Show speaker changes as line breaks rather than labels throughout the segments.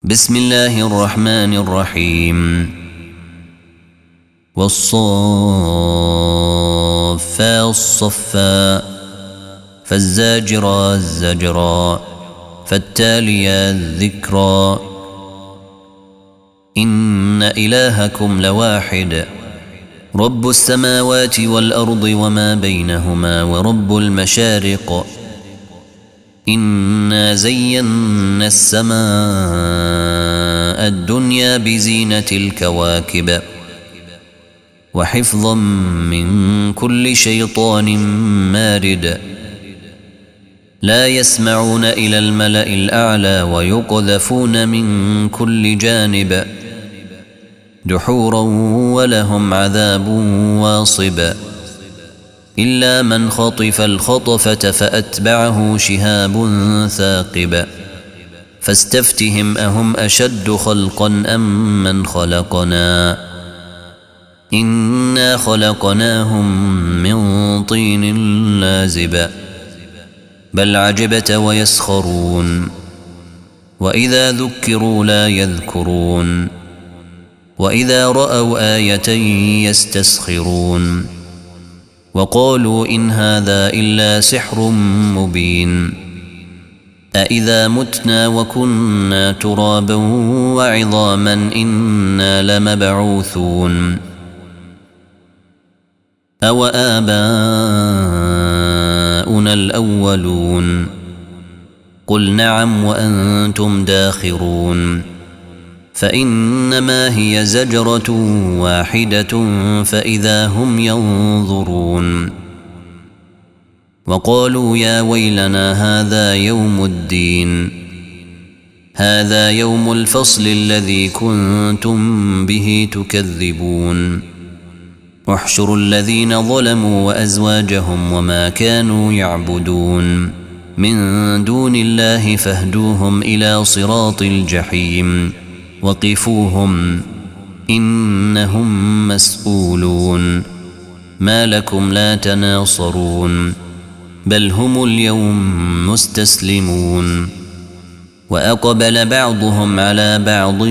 بسم الله الرحمن الرحيم والصافات صفا فالزاجرات زجرا فالتاليات ذكرا إن إلهكم لواحد رب السماوات والأرض وما بينهما ورب المشارق إنا زينا السماء الدنيا بزينة الكواكب وحفظا من كل شيطان مارد لا يسمعون إلى الملأ الأعلى ويقذفون من كل جانب دحورا ولهم عذاب واصب إلا من خطف الخطفة فأتبعه شهاب ثاقب فاستفتهم أهم أشد خلقا أم من خلقنا إنا خلقناهم من طين لازب بل عجبت ويسخرون وإذا ذكروا لا يذكرون وإذا رأوا آية يستسخرون وقالوا إن هذا إلا سحر مبين أإذا متنا وكنا ترابا وعظاما إنا لمبعوثون أو آباؤنا الأولون قل نعم وأنتم داخرون فإنما هي زجرة واحدة فإذا هم ينظرون وقالوا يا ويلنا هذا يوم الدين هذا يوم الفصل الذي كنتم به تكذبون احشروا الذين ظلموا وأزواجهم وما كانوا يعبدون من دون الله فاهدوهم إلى صراط الجحيم وقفوهم إنهم مسؤولون ما لكم لا تناصرون بل هم اليوم مستسلمون وأقبل بعضهم على بعض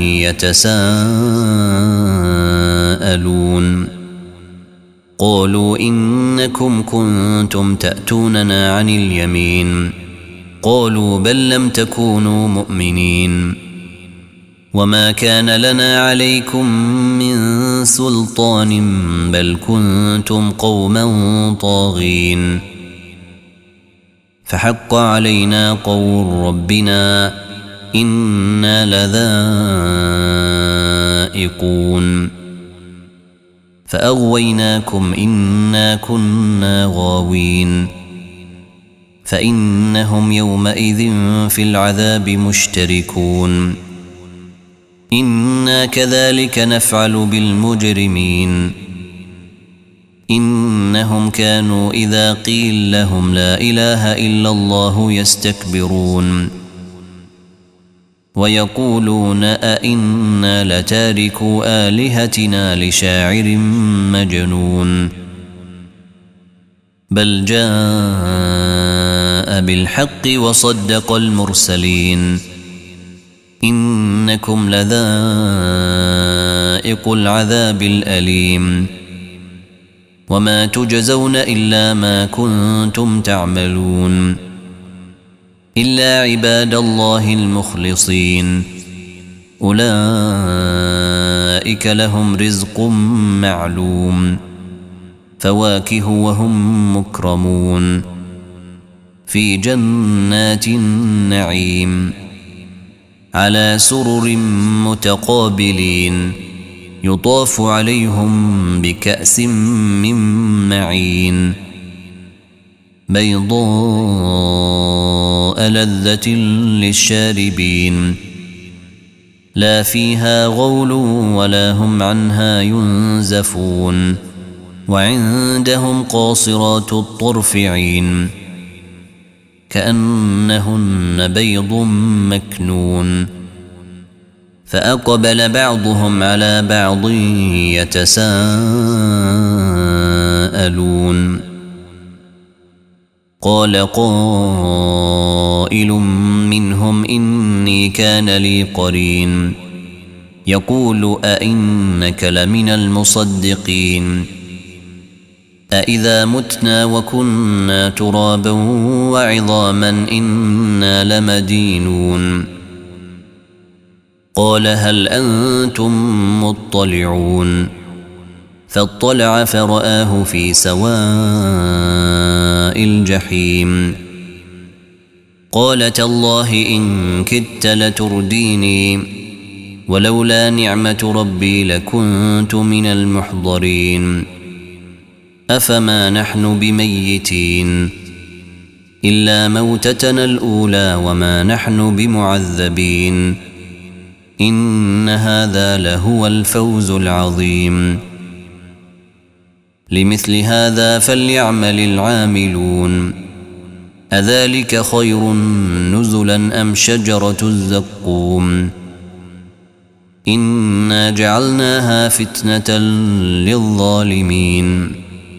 يتساءلون قالوا إنكم كنتم تأتوننا عن اليمين قالوا بل لم تكونوا مؤمنين وما كان لنا عليكم من سلطان بل كنتم قوما طاغين فحق علينا قول ربنا إنا لذائقون فأغويناكم إنا كنا غاوين فإنهم يومئذ في العذاب مشتركون إنا كذلك نفعل بالمجرمين إنهم كانوا إذا قيل لهم لا إله إلا الله يستكبرون ويقولون أئنا لتاركوا آلهتنا لشاعر مجنون بل جاء بالحق وصدق المرسلين إنكم لذائق العذاب الأليم وما تجزون إلا ما كنتم تعملون إلا عباد الله المخلصين أولئك لهم رزق معلوم فواكه وهم مكرمون في جنات النعيم على سرر متقابلين يطاف عليهم بكأس من معين بيضاء لذة للشاربين لا فيها غول ولا هم عنها ينزفون وعندهم قاصرات الطرف عين كأنهن بيض مكنون فأقبل بعضهم على بعض يتساءلون قال قائل منهم إني كان لي قرين يقول أئنك لمن المصدقين أإذا متنا وكنا ترابا وعظاما إنا لمدينون قال هل أنتم مطلعون فاطلع فرآه في سواء الجحيم قال تالله إن كدت لترديني ولولا نعمة ربي لكنت من المحضرين أفما نحن بميتين إلا موتتنا الأولى وما نحن بمعذبين إن هذا لهو الفوز العظيم لمثل هذا فليعمل العاملون أذلك خير نزلا أم شجرة الزقوم إنا جعلناها فتنة للظالمين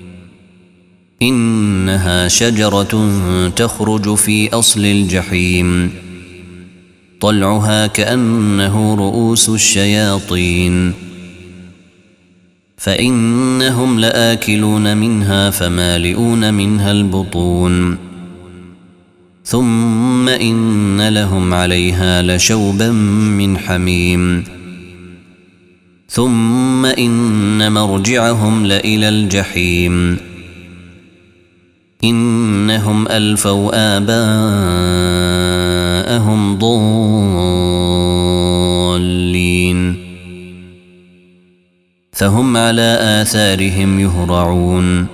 إنها شجرة تخرج في أصل الجحيم طلعها كأنه رؤوس الشياطين فإنهم لآكلون منها فمالئون منها البطون ثم إن لهم عليها لشوبا من حميم ثم إن مرجعهم لإلى الجحيم إنهم ألفوا آباءهم ضالين فهم على آثارهم يهرعون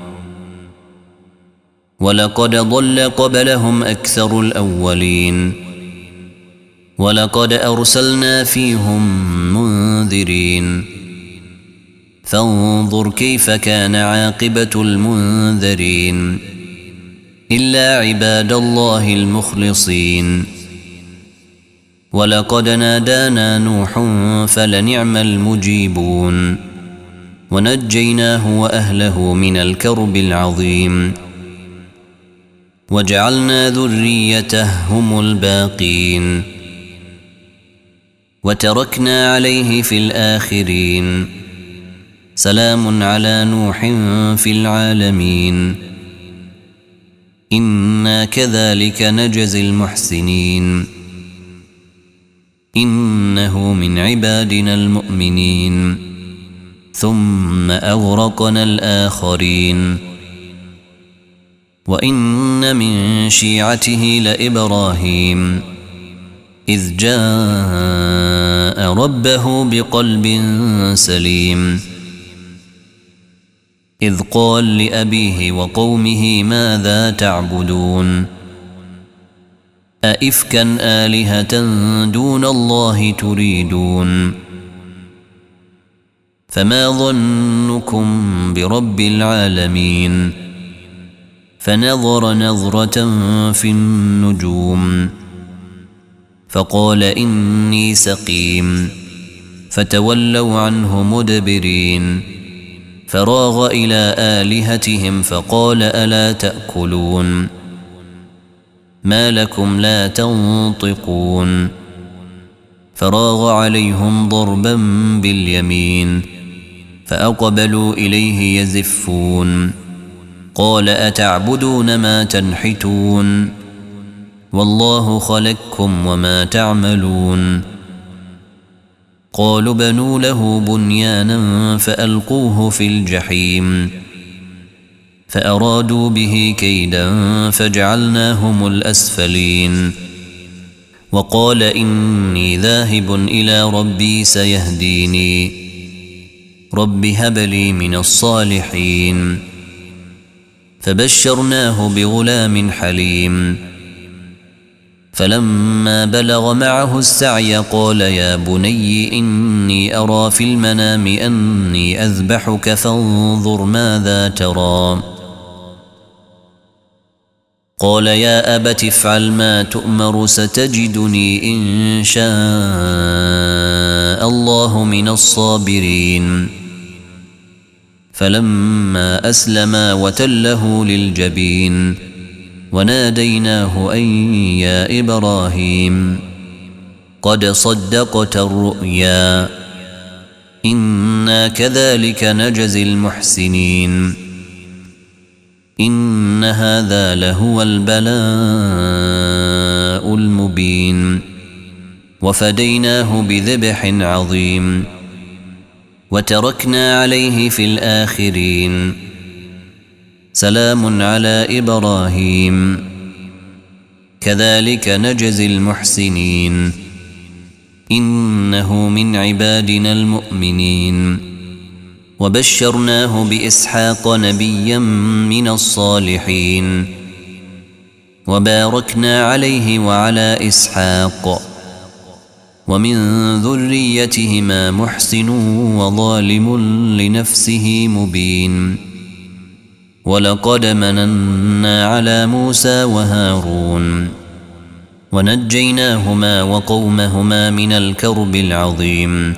ولقد ضل قبلهم أكثر الأولين ولقد أرسلنا فيهم منذرين فانظر كيف كان عاقبة المنذرين إلا عباد الله المخلصين ولقد نادانا نوح فلنعم المجيبون ونجيناه وأهله من الكرب العظيم وجعلنا ذريته هم الباقين وتركنا عليه في الآخرين سلام على نوح في العالمين إنا كذلك نجزي المحسنين إنه من عبادنا المؤمنين ثم أغرقنا الآخرين وإن من شيعته لإبراهيم إذ جاء ربه بقلب سليم إذ قال لأبيه وقومه ماذا تعبدون أئفكا آلهة دون الله تريدون فما ظنكم برب العالمين فنظر نظرة في النجوم فقال إني سقيم فتولوا عنه مدبرين فراغ إلى آلهتهم فقال ألا تأكلون ما لكم لا تنطقون فراغ عليهم ضربا باليمين فأقبلوا إليه يزفون قال أتعبدون ما تنحتون والله خلقكم وما تعملون قالوا بنوا له بنيانا فألقوه في الجحيم فأرادوا به كيدا فجعلناهم الأسفلين وقال إني ذاهب إلى ربي سيهديني رب هب لي من الصالحين فبشرناه بغلام حليم فلما بلغ معه السعي قال يا بني إني أرى في المنام أني أذبحك فانظر ماذا ترى قال يا أبت افعل ما تؤمر ستجدني إن شاء الله من الصابرين فلما أسلما وتله للجبين وناديناه أن يا إبراهيم قد صدقت الرؤيا إنا كذلك نجزي المحسنين إن هذا لهو البلاء المبين وفديناه بذبح عظيم وتركنا عليه في الآخرين سلام على إبراهيم كذلك نجزي المحسنين إنه من عبادنا المؤمنين وبشرناه بإسحاق نبيا من الصالحين وباركنا عليه وعلى إسحاق ومن ذريتهما محسن وظالم لنفسه مبين ولقد مننا على موسى وهارون ونجيناهما وقومهما من الكرب العظيم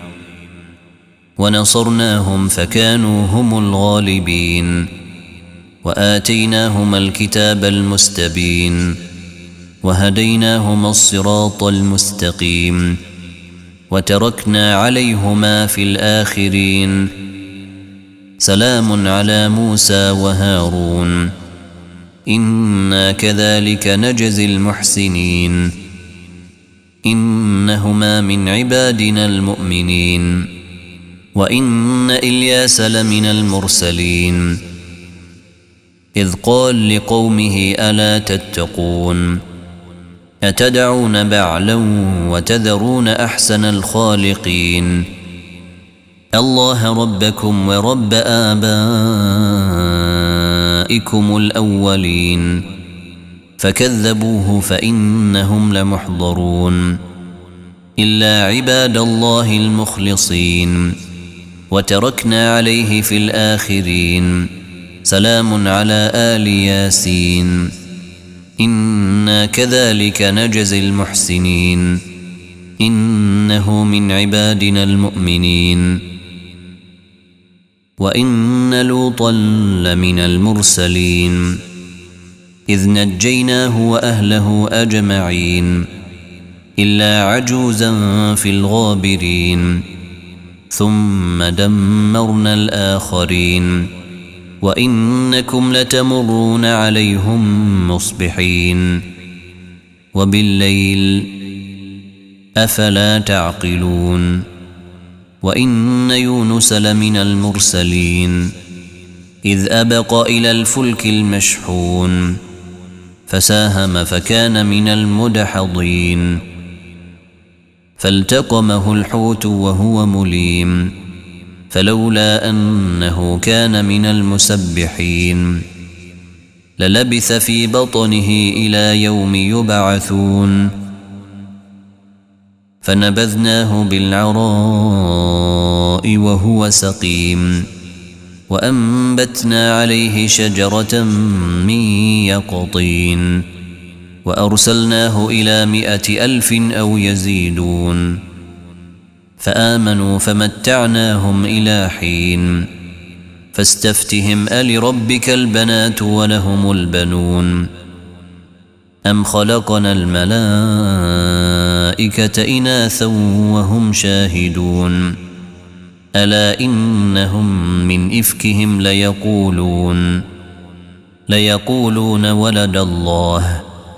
ونصرناهم فكانوا هم الغالبين وآتيناهما الكتاب المستبين وهديناهما الصراط المستقيم وتركنا عليهما في الآخرين سلام على موسى وهارون إنا كذلك نجزي المحسنين إنهما من عبادنا المؤمنين وإن إلياس لمن المرسلين إذ قال لقومه ألا تتقون أتدعون بعلا وتذرون أحسن الخالقين الله ربكم ورب آبائكم الأولين فكذبوه فإنهم لمحضرون إلا عباد الله المخلصين وتركنا عليه في الآخرين سلام على آل ياسين إنا كذلك نجزي المحسنين إنه من عبادنا المؤمنين وإن لوطا لمن المرسلين إذ نجيناه وأهله أجمعين إلا عجوزا في الغابرين ثم دمرنا الآخرين وإنكم لتمرون عليهم مصبحين وبالليل أفلا تعقلون وإن يونس لمن المرسلين إذ أبق إلى الفلك المشحون فساهم فكان من المدحضين فالتقمه الحوت وهو مليم فلولا أنه كان من المسبحين للبث في بطنه إلى يوم يبعثون فنبذناه بالعراء وهو سقيم وأنبتنا عليه شجرة من يقطين وأرسلناه إلى 100,000 أو يزيدون فآمنوا فمتعناهم إلى حين فاستفتهم ألربك البنات ولهم البنون أم خلقنا الملائكة إناثا وهم شاهدون ألا إنهم من إفكهم ليقولون ولد الله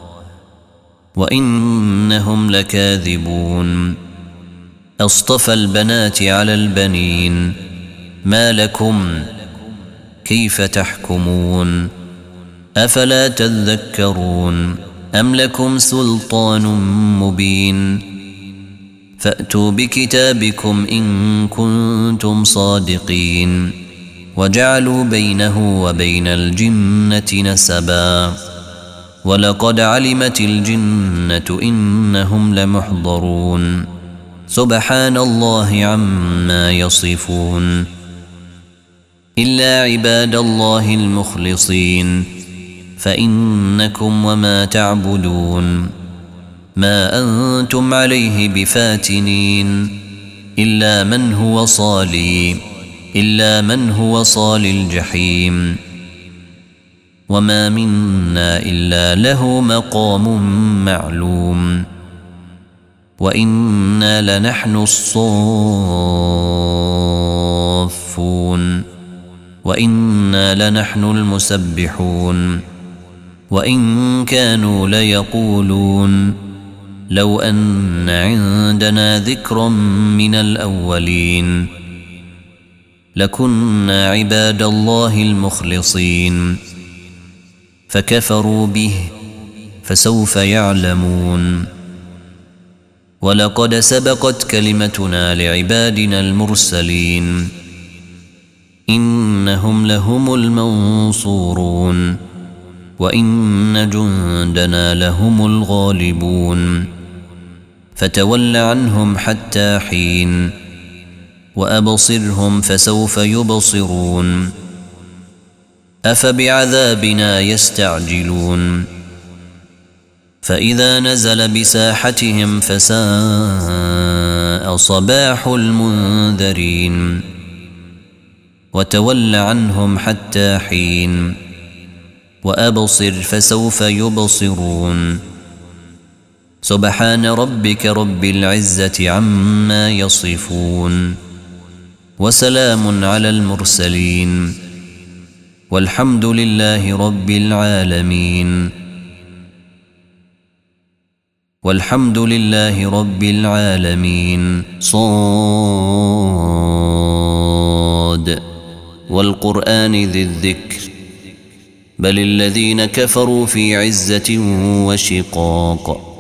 وإنهم لكاذبون أصطفى البنات على البنين ما لكم كيف تحكمون أفلا تذكرون أم لكم سلطان مبين فأتوا بكتابكم إن كنتم صادقين وجعلوا بينه وبين الجنة نسبا ولقد علمت الجنة إنهم لمحضرون سبحان الله عما يصفون إلا عباد الله المخلصين فإنكم وما تعبدون ما أنتم عليه بفاتنين إلا من هو صال الجحيم وما منا إلا له مقام معلوم وإنا لنحن الصافون وإنا لنحن المسبحون وإن كانوا ليقولون لو أن عندنا ذكرا من الأولين لكنا عباد الله المخلصين فكفروا به فسوف يعلمون ولقد سبقت كلمتنا لعبادنا المرسلين إنهم لهم المنصورون وإن جندنا لهم الغالبون فتول عنهم حتى حين وأبصرهم فسوف يبصرون أفبعذابنا يستعجلون فإذا نزل بساحتهم فساء صباح المنذرين وتول عنهم حتى حين وأبصر فسوف يبصرون سبحان ربك رب العزة عما يصفون وسلام على المرسلين والحمد لله رب العالمين والحمد لله رب العالمين. صاد والقرآن ذي الذكر بل الذين كفروا في عزة وشقاق